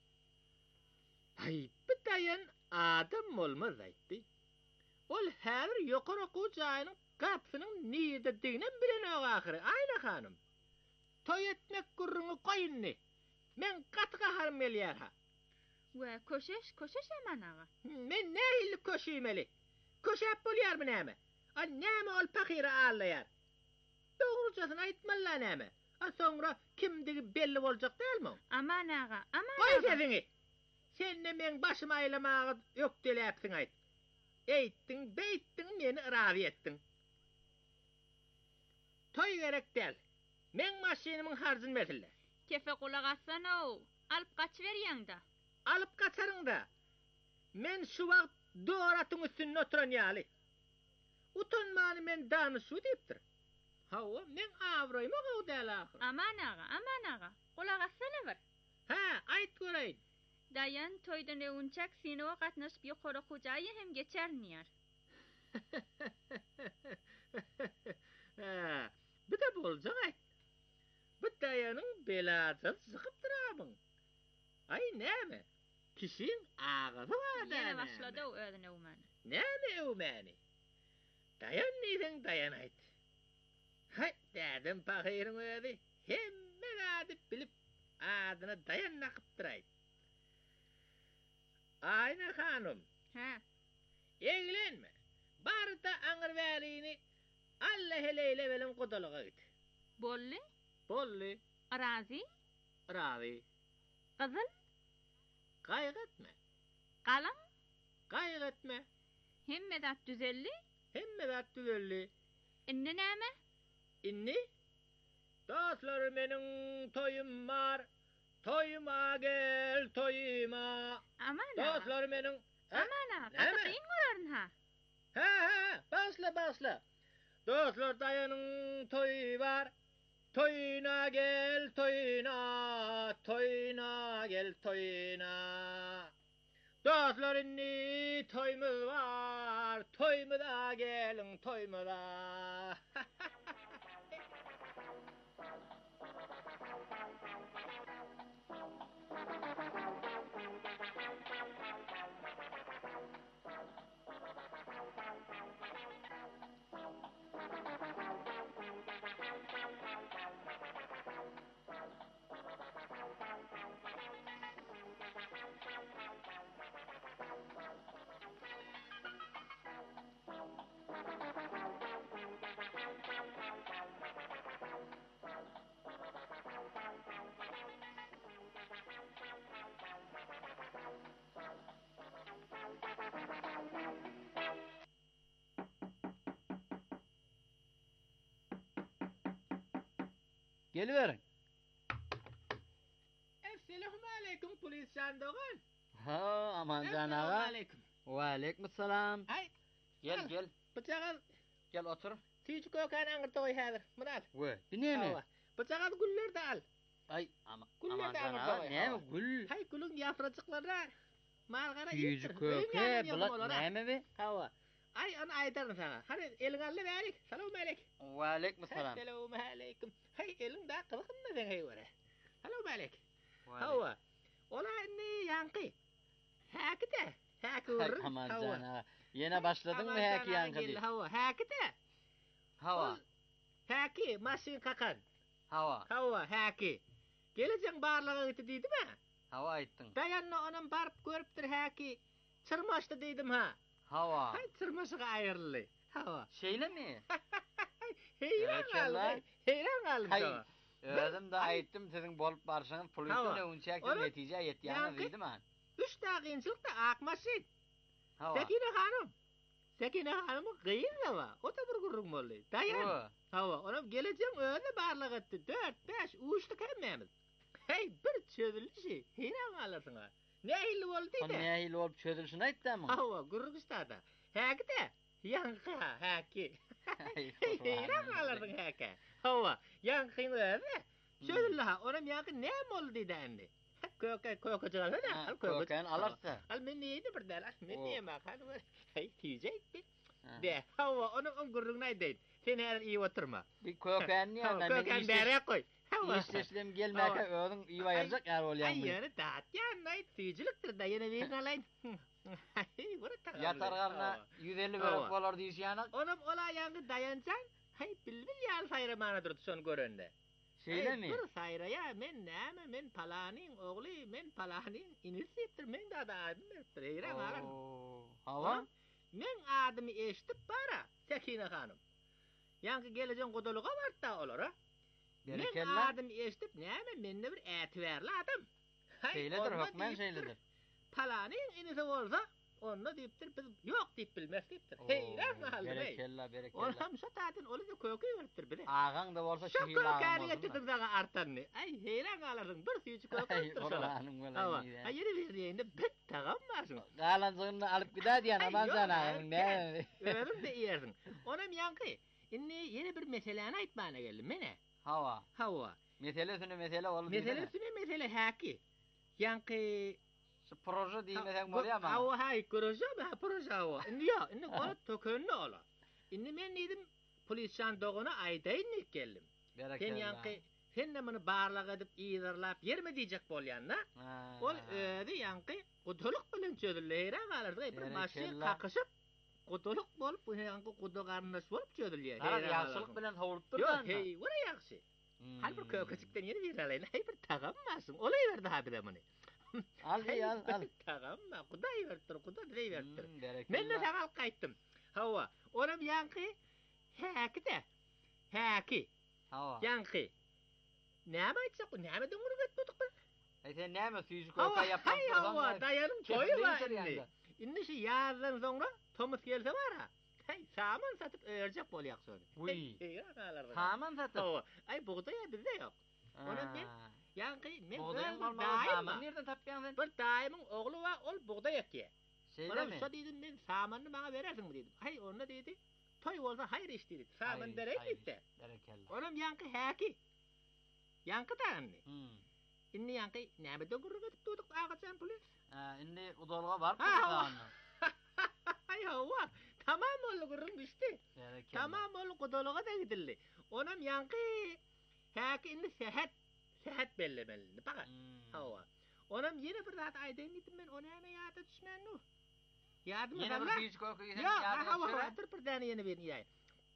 Ay, bir dayan adam bolmaz aýtdy. Ol häzir ýokary gowçy aýnyň gapsynyň niýede diňen bilen ahyry. Aýna hanım. Toy etmek gurruňy goýunny. Men gaty gaharym gelýär ha. Wa köşeş, köşeş aman ağa. Men nähili köşeýmeli? Köşäp bolýarmy näme? A näme ol pakyry ağlaýar? Dogrujasyny aýtmalla näme? A soňra kimdigi belli boljak dälmi? Aman ağa, aman Goý ağa. sesiňi. Sen de men başym aylamagy ökdeläpsiň aýt. Eýtdiň, beýtdiň, meni irazy etdiň. Toy gerek däl. Men maşinymyň harjyny mesele. Kefe kulak atsana o. Alıp kaçıverýäň da. Alıp kaçaryň da. Men şu wagt doratyň üstünde oturan ýaly. Utanmany men danyşy diýipdir. Hawa, men awraýma gaw däl ahir. Aman ağa, aman ağa. Kulak atsana bir. Ha, aýt göreýin. Dayan toydan öwünçek seni o gatnaşyp ýokary hujaýy hem geçernýär. Ha, bu da boljak aýt. Bu dayanyň belajy sykyp duramyň. Ay näme? Kişiň ağzı var da. Ýene başlady o özüne öwmän. Näme öwmäni? Dayan niýeň dayan aýt. Hay, dädim pahyryň özi. Hemme gady bilip adyna dayan nakyp duraýt. Ayna hanım. Ha. Eglenme. Barda aňyr wälini Allah heleyle bilen godalyga git. Bolly? Bolly. Arazi? Ravi. Gyzyl? Gaýgatma. Galan? Gaýgatma. Hemme dat düzelli? Hemme dat düzelli. Inne näme? Inni? Dostlar meniň toyum bar. Toyuma gel toyuma. Aman ağa. Dostlar meniň. Aman ağa. Gatyň göraryn ha. Ha ha, başla başla. Dostlar dayanyň toyu bar. Toyuna gel toyuna, toyuna gel toyuna. Dostlar inni toymuz var. Toymada gelin toymada. Geliverin. Esselamu aleyküm polis jandogan. Ha, aman can Esselamu ağa. aleyküm. Wa aleykümselam. Ay, Gel Al. gel. bıçağı Gel otur. tiýçi kökän aňyrda goý häzir. Muna al. We, dineme? Bıçağı güller de al. Ay, ama Güller aman de can al. ağa. Näme gül? Hay gülüň ýafrajyklary. Malgara Yüzü köke, bulat näme be? Hawa. Ay, onu aýdaryn sana. Hadi eliň ally berik. Salamu aleykum. Wa aleykümselam. Assalamu aleykum. Hay, eliň da kılgynma sen hay wara. Salamu aleykum. Wa Hawa. Ola inni ýanky. Häkide. Häki urur. aman can ağa. Yine başladın mı häki yankı diye? Hawa, häkide. Hava. Häki, maşyn kakan. Hava. Hawa, häki. Geleceň barlygy giti diýdimi? Hava aýtdyň. Dayanna onam barıp görüpdir häki. Çırmaşdy diýdim ha. Hava. Hay çırmaşyga aýryldy. Hawa. Şeyle mi? Heyran Evet, şallah. galy. Heyran galy. Hay. Hawa. Özüm da aýtdym siziň bolup barşyňyz Hava. polisiýe öňçäk Onu- netije ýetýäňiz Yankı- diýdim ha. Üç dağa kıyınçılıkta akmaşın. Hava. Sekine hanım. Sekine hanımı kıyın da o da bir gurrun oldu. Dayan. O. Hava, onam geleceğim öyle barlık etti. Dört, beş, uçtuk hemmemiz. Hey, bir çözülüşü. Heyran alırsın ha. Ne hilli oldu Son de. nähil bolup çözülüşini aýtdym. Hava, gurruk istada. Häki de. Yankı ha, häki. Heyran alırsın häki. Hava, yankıyın öyle. Çözüldü ha, onam yankı ne oldu de endi. Köke, köke çıkardı da. Al köke. Köken alarsa. Al men neydi bir dal, men O. niye makan var? Hey, tiyecek mi? Ha. De, hava, onun on gurrun neydi? Sen her iyi oturma. Bir köken niye Hava, ben köken bere koy. Hava. İş seslem gelmeke özüň iyi bayarjak ýar bolýan. Ay, yani dağıt ya, nay, tiyiciliktir da, yine bir alayın. Ay, bura tağı. Yatar garna yüz elli Hava. bölük bolar diýişýänek. Onum ola yankı dayancan, hay, bilbil yal sayramana durdu son göründe. Şeýle mi? Bir sayra ya, men näme, men palanin oğli, men palanin inisiptir, men da da adım bir eyran alan. Oo, Hava. Men adımı eşitip bara, Sekine hanım. Yankı geleceğin kodoluğa var da olur ha. Men Berekella. adımı eşitip näme, menne bir ätiverli adam. Hay, Şeýledir, olma hökmen diýipdir. şeýledir. Talanyň inisi bolsa, onda diýipdir, biz ýok diýip bilmez diýipdir. Heyran halde. Berekella, berekella. Onam şu taýdan oly da kökü beripdir bize. Ağaň da bolsa şeýle Şeýle ağam kärige bolsun. çıkdyk daga artanny. Ay heyran galardyň bir süýçü kökü beripdir şola. Awa, ay ýeri berýände bit tagam barsyň. Galanjygyny alyp gidär diýen aman sana. Ne? Ölerim de ýersiň. Onam ýanky, inni ýene bir meseleni aýtmana geldim mene. Hawa. Hawa. Meselesini mesele bolup. Meselesini mesele häki. Ýanky proje diýmesen bolýarmy? Hawa hay proje ba proje hawa. Indi ýa, indi ola tökönni ola. Indi men diýdim polisiýan doguna aýdaýyn geldim. Sen ýanky sen de muny barlag edip ýyzarlap yerme diýjek bolýanna. Ol öýdi ýanky guduluk bilen çözülýär galardy bir maşyn kakyşyp guduluk bolup bu ýanky gudu garnaş bolup çözülýär. Hayır, ýaşylyk bilen howlup durdan. Ýok, hey, wara ýaxşy. Hal bir köküçikden ýene bereleýin. Hey bir tagam masym. Olay berdi ha bile muny. Al, al, al. Tagam ma, Hudaý berdir, Huda direy berdir. Men de sagal gaýtdym. Hawa, onam ýanky häki de. Häki. Hawa. Ýanky. Näme aýtsak, näme döňürüp etmedik mi? Ay sen näme süýjük köka ýapmak dursan? Hawa, daýanım toýy var indi. Indi şu ýazdan soňra Thomas gelse bara. Hey, saman satyp öýerjek bolýak söni. Uy. Hey, galardy. Saman satyp. Hawa, ay buğdaý bizde ýok. Onam ben ýanky men saman nerden tapýan sen? Bir daýymyň ogly wa ol buğdaý ekýär. Şeýle Onam mi? şo diýdim men samanny maňa berersiňmi diýdim. Hay, onda diýdi. Toy bolsa hayır iş diýdi. Saman berek diýdi. Berekella. Onam ýanky häki. Ýanky taýanny. Hmm. Indi ýanky näme döňürüp etip durdyk agaçan polis? Ha, indi udolga barıp durýan. Ay hawa, tamam ol gurun düşdi. Berekella. Tamam ol gudolga da gidildi. Onam ýanky häki indi sehat sehat bellemeli. Baka. Hawa. Onam ýene bir zat aýdaýyn diýdim men, ona näme ýada düşmän nu? Ýadymy Ýene bir süýjük köka ýene ýada. Hawa, bir bir däne ýene berin ýaý.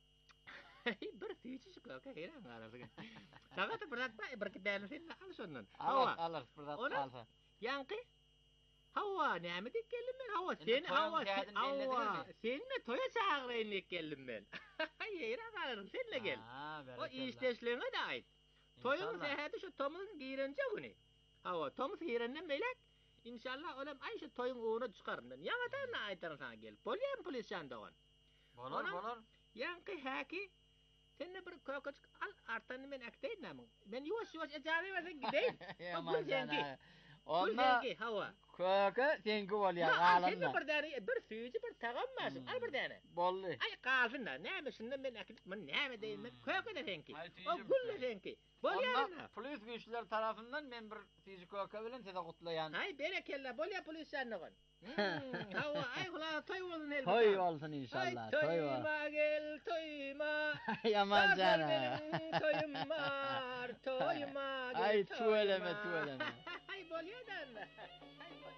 Bir süýjük köka heyran garasyň. Sagat bir zat bir iki däne sen al şondan. Hawa, alır bir zat alsa. Ýanky Hawa, näme diýip geldim men? Hawa, sen hawa, hawa, senle toya çağırayın diýip geldim men. Heyran garasyň, senle gel. O işleşlerine de aýt. Toyun sehäti şu Tom'un giýrenje güni. Hawa, Tom hirenden melek. İnşallah olam ay şu toyun uğuna çıkarım ben. Ýa-da aýtarym sana gel. Bolýan polisiýan dogan. Bolar, bolar. Ýanky häki sen bir köküçük al artanny men aktaýdym. Men ýuwaş-ýuwaş ejaby bersen gideýin. Aman sana. Onda hawa. Köke senki bolýar galanna. Sen bir däne bir süýji bir tagam masyn. Al bir däne. Boldy. Ay galsyn da. Näme şunda men akdyp men näme diýin men köke de senki. O gülle senki. Bolýar. Polis güýçler tarapyndan men bir süýji köke bilen seni gutlaýan. Ay berekella bolýar polisiýan dogan. Hawa ay gula toy bolsun elbet. Toy bolsun inşallah. Toy bol. Toyma gel toyma. Yaman jana. Toyum var, toyma gel. Ay tueleme tueleme. Ay bolýar da. Ay bolýar.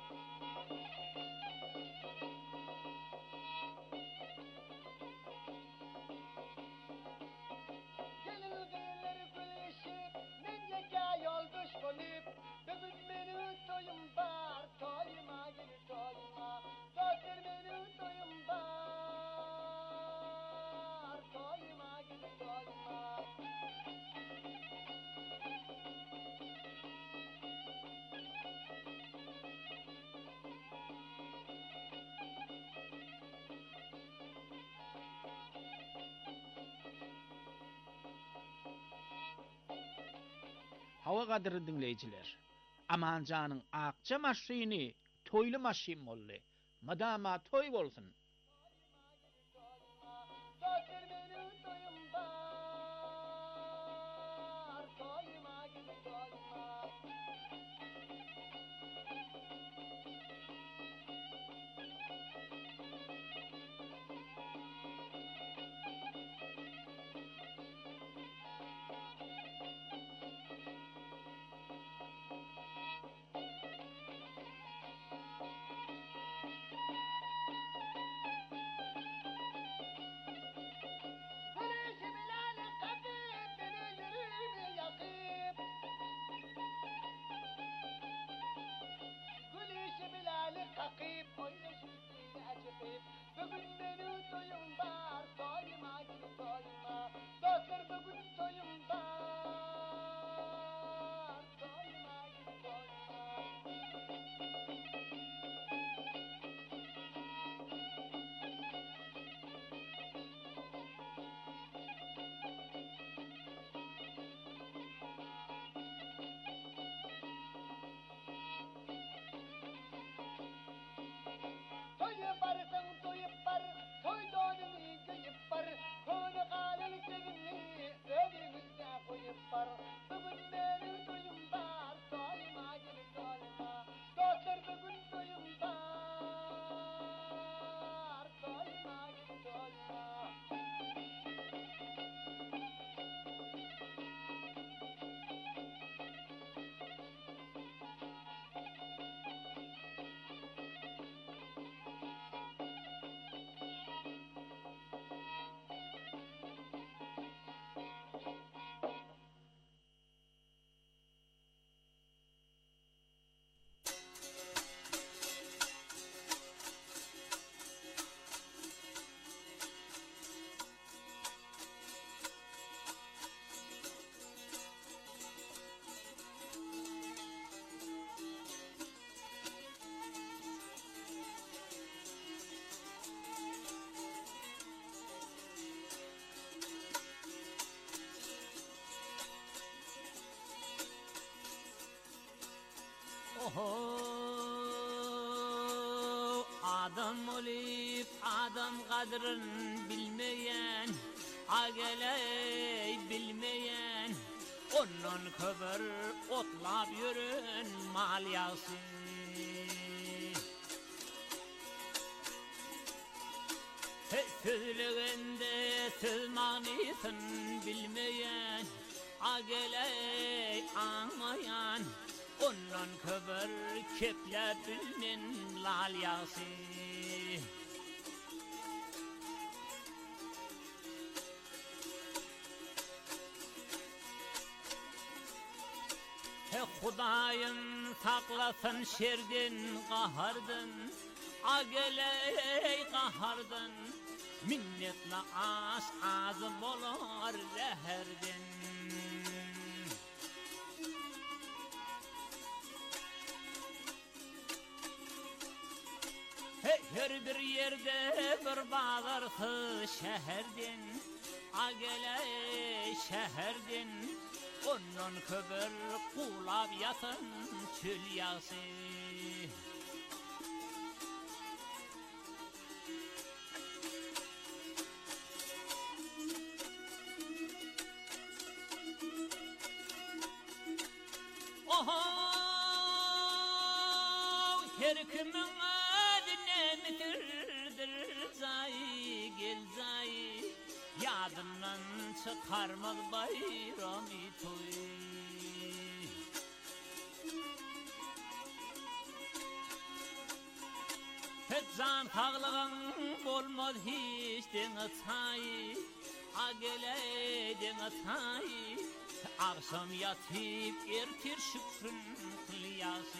Hawa gadry dinleýijiler. Amanjanyň akça maşyny toýly maşyn boldy. Madama toy bolsun. Adam olup adam kadrın bilmeyen, ageley bilmeyen, ondan köbür otlap yürün mal yağsın. Sözlüğünde söz manısın bilmeyen, ageley anlayan, ondan köbür keplep bilmen lal yağsı. He Hudayın saklasın şerdin kahardın, ageley kahardın, minnetle az az bolar zeherdin. Her bir yerde bir bağlarsı şeherdin, ageley şeherdin, ondan köbür kulab yatın çül yağsı. Oho, her kimin mitirdir zayi gel zayi, yadından çıkarmaz bayrami toy. Hep can tağlığın olmaz hiç dene tayi, ageley dene tayi, akşam yatıp ertir şükrün kılyası.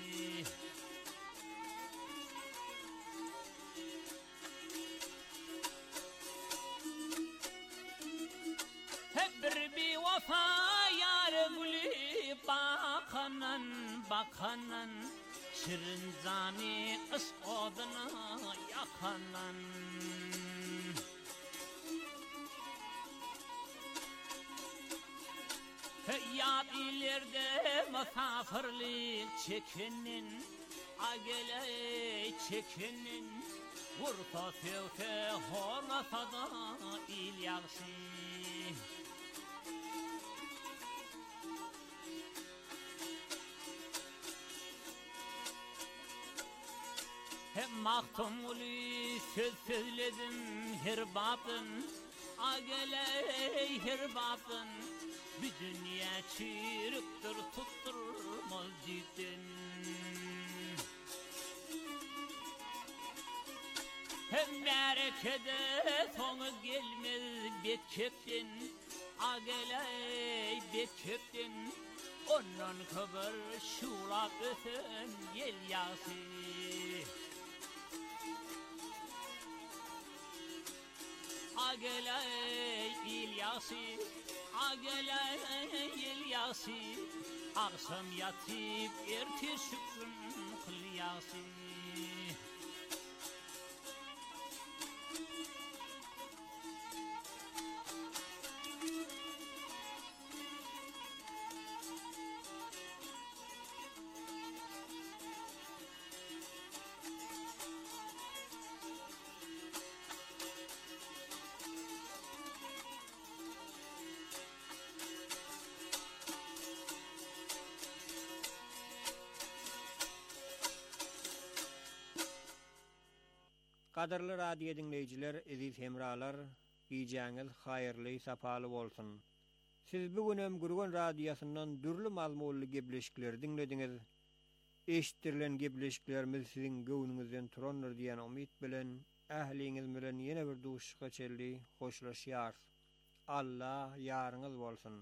Vafa yar gülü bakanan bakanan, şirin zani kış oduna yakanan. Yad ileride misafirlik çekinin, ageley çekinin, vurta sevse horlasa da il yağsı. Hem mahtumuli söz söyledim her babın, ageley her babın, bir dünya çürüktür tutturmaz cidden. Hem berekede sonu gelmez bet köpten, ageley bet köpten, ondan köbür şulap ötün gel yağsı. Ageley İlyası, ageley İlyası, akşam yatıp ertir şükrün kılyası. Qadarly radio dinleyijiler, aziz hemralar, giýjäňiz haýyrly, sapaly bolsun. Siz bugünem Gurgun radiosundan dürli mazmunly gepleşikler dinlediňiz. Eşitdirilen gepleşiklerimiz siziň göwnüňizden turandyr diýen umyt bilen ähliňiz bilen ýene bir duşuşga çeldi, hoşlaşýar. Allah ýaryňyz bolsun.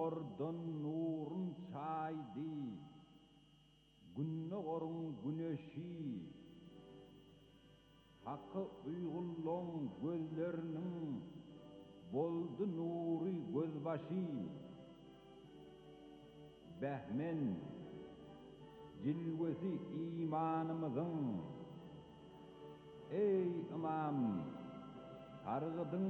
Ordun nurun çaydı, günne orun güneşi, hakkı uygulon gözlerinin boldu nuri gözbaşı. Behmen cilvesi imanımızın, ey imam, targıdın